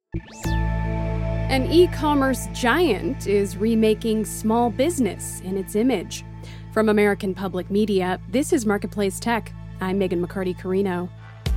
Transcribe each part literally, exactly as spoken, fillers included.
An e-commerce giant is remaking small business in its image. From American Public Media, this is Marketplace Tech. I'm Megan McCarty-Carino.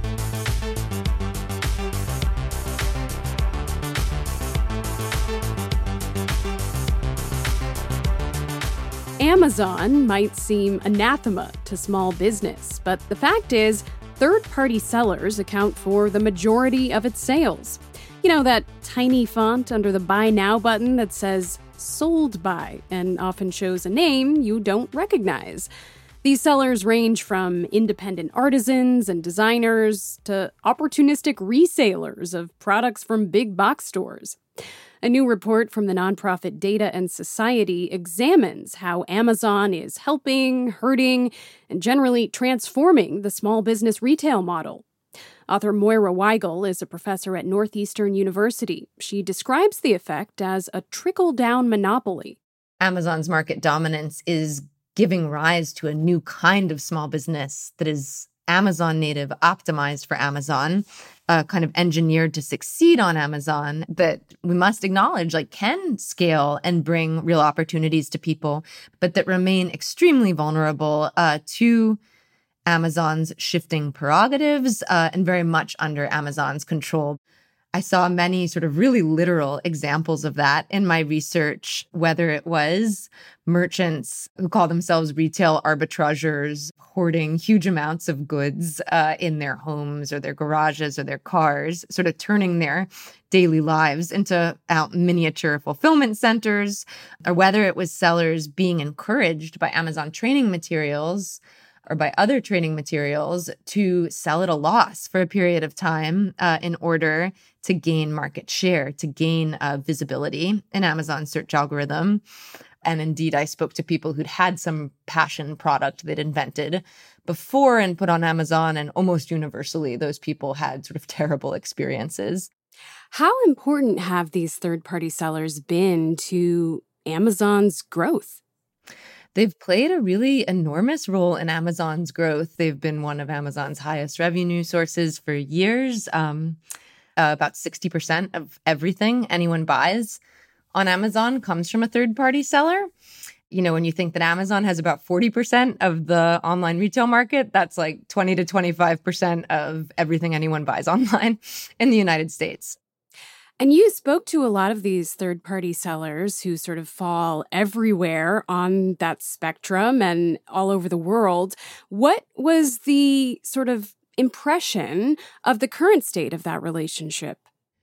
Amazon might seem anathema to small business, but the fact is, third-party sellers account for the majority of its sales. You know, that tiny font under the Buy Now button that says Sold By and often shows a name you don't recognize. These sellers range from independent artisans and designers to opportunistic resellers of products from big box stores. A new report from the nonprofit Data and Society examines how Amazon is helping, hurting, and generally transforming the small business retail model. Author Moira Weigel is a professor at Northeastern University. She describes the effect as a trickle-down monopoly. Amazon's market dominance is giving rise to a new kind of small business that is Amazon native, optimized for Amazon, uh, kind of engineered to succeed on Amazon, that we must acknowledge like can scale and bring real opportunities to people, but that remain extremely vulnerable uh, to Amazon's shifting prerogatives uh, and very much under Amazon's control. I saw many sort of really literal examples of that in my research, whether it was merchants who call themselves retail arbitrageurs, hoarding huge amounts of goods uh, in their homes or their garages or their cars, sort of turning their daily lives into out miniature fulfillment centers, or whether it was sellers being encouraged by Amazon training materials or by other training materials to sell at a loss for a period of time uh, in order to gain market share, to gain uh, visibility in Amazon's search algorithm. And indeed, I spoke to people who'd had some passion product they'd invented before and put on Amazon, and almost universally, those people had sort of terrible experiences. How important have these third-party sellers been to Amazon's growth? They've played a really enormous role in Amazon's growth. They've been one of Amazon's highest revenue sources for years. Um, uh, about sixty percent of everything anyone buys on Amazon comes from a third-party seller. You know, when you think that Amazon has about forty percent of the online retail market, that's like twenty to twenty-five percent of everything anyone buys online in the United States. And you spoke to a lot of these third-party sellers who sort of fall everywhere on that spectrum and all over the world. What was the sort of impression of the current state of that relationship?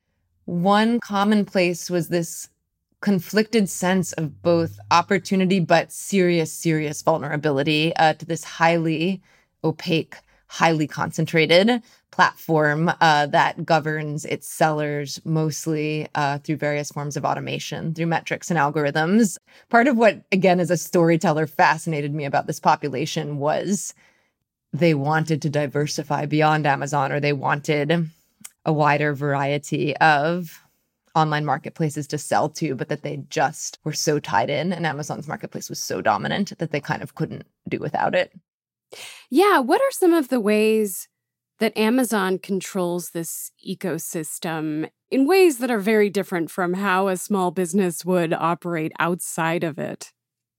One commonplace was this conflicted sense of both opportunity but serious, serious vulnerability uh, to this highly opaque, highly concentrated platform uh, that governs its sellers mostly uh, through various forms of automation, through metrics and algorithms. Part of what, again, as a storyteller, fascinated me about this population was they wanted to diversify beyond Amazon, or they wanted a wider variety of online marketplaces to sell to, but that they just were so tied in, and Amazon's marketplace was so dominant that they kind of couldn't do without it. Yeah, what are some of the ways that Amazon controls this ecosystem in ways that are very different from how a small business would operate outside of it?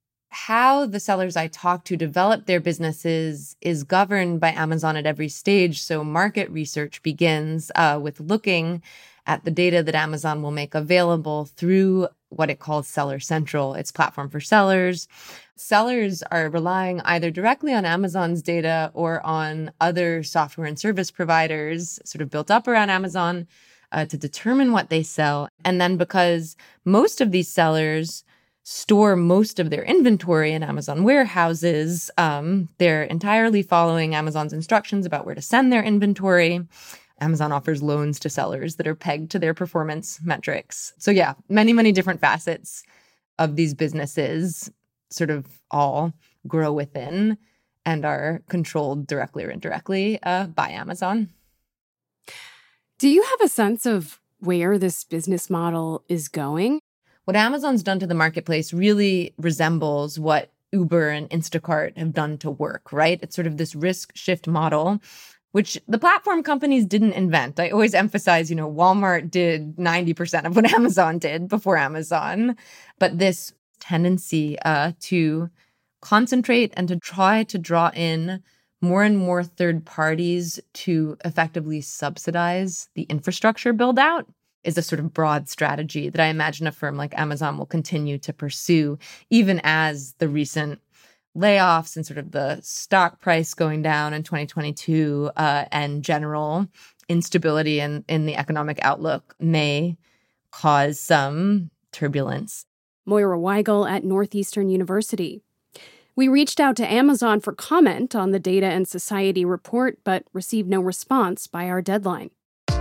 How the sellers I talk to develop their businesses is governed by Amazon at every stage. So market research begins uh, with looking at the data that Amazon will make available through what it calls Seller Central, its platform for sellers. Sellers are relying either directly on Amazon's data or on other software and service providers sort of built up around Amazon uh, to determine what they sell. And then because most of these sellers store most of their inventory in Amazon warehouses, um, they're entirely following Amazon's instructions about where to send their inventory. Amazon offers loans to sellers that are pegged to their performance metrics. So yeah, many, many different facets of these businesses sort of all grow within and are controlled directly or indirectly uh, by Amazon. Do you have a sense of where this business model is going? What Amazon's done to the marketplace really resembles what Uber and Instacart have done to work, right? It's sort of this risk shift model which the platform companies didn't invent. I always emphasize, you know, Walmart did ninety percent of what Amazon did before Amazon. But this tendency uh, to concentrate and to try to draw in more and more third parties to effectively subsidize the infrastructure build out is a sort of broad strategy that I imagine a firm like Amazon will continue to pursue, even as the recent layoffs and sort of the stock price going down in twenty twenty-two uh, and general instability in, in the economic outlook may cause some turbulence. Moira Weigel at Northeastern University. We reached out to Amazon for comment on the Data and Society report, but received no response by our deadline.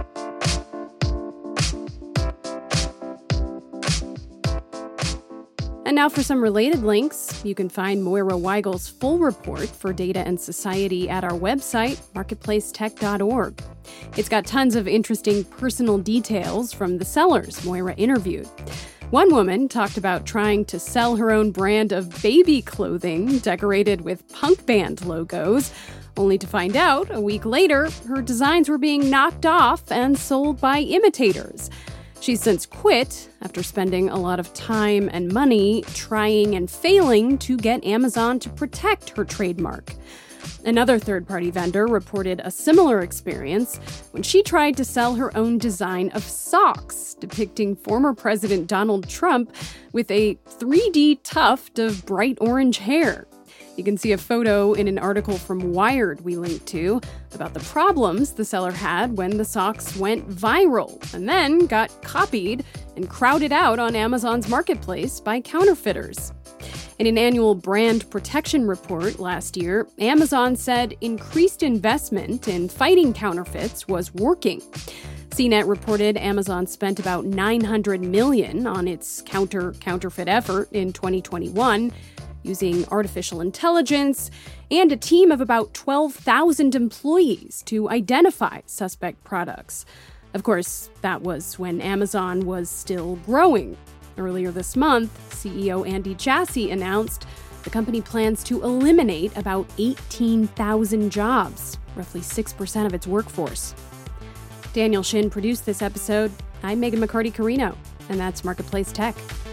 And now for some related links. You can find Moira Weigel's full report for Data and Society at our website, marketplace tech dot org. It's got tons of interesting personal details from the sellers Moira interviewed. One woman talked about trying to sell her own brand of baby clothing decorated with punk band logos, only to find out a week later her designs were being knocked off and sold by imitators. She's since quit after spending a lot of time and money trying and failing to get Amazon to protect her trademark. Another third-party vendor reported a similar experience when she tried to sell her own design of socks depicting former President Donald Trump with a three D tuft of bright orange hair. You can see a photo in an article from Wired we linked to about the problems the seller had when the socks went viral and then got copied and crowded out on Amazon's marketplace by counterfeiters. In an annual brand protection report last year, Amazon said increased investment in fighting counterfeits was working. C net reported Amazon spent about nine hundred million dollars on its counter-counterfeit effort in twenty twenty-one, using artificial intelligence and a team of about twelve thousand employees to identify suspect products. Of course, that was when Amazon was still growing. Earlier this month, C E O Andy Jassy announced the company plans to eliminate about eighteen thousand jobs, roughly six percent of its workforce. Daniel Shin produced this episode. I'm Megan McCarty-Carino, and that's Marketplace Tech.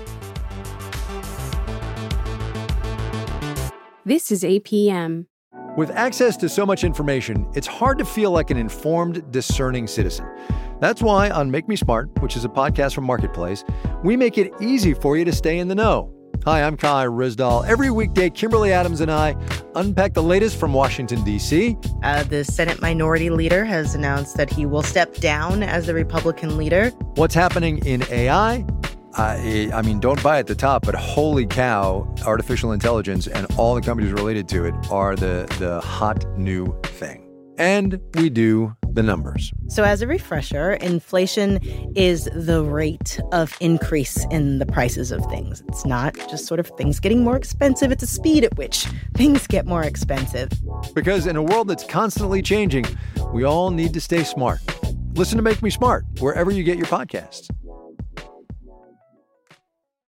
This is A P M. With access to so much information, it's hard to feel like an informed, discerning citizen. That's why on Make Me Smart, which is a podcast from Marketplace, we make it easy for you to stay in the know. Hi, I'm Kai Rizdal. Every weekday, Kimberly Adams and I unpack the latest from Washington, D C. Uh, the Senate Minority Leader has announced that he will step down as the Republican leader. What's happening in A I? I, I mean, don't buy at the top, but holy cow, artificial intelligence and all the companies related to it are the, the hot new thing. And we do the numbers. So as a refresher, inflation is the rate of increase in the prices of things. It's not just sort of things getting more expensive. It's a speed at which things get more expensive. Because in a world that's constantly changing, we all need to stay smart. Listen to Make Me Smart wherever you get your podcasts.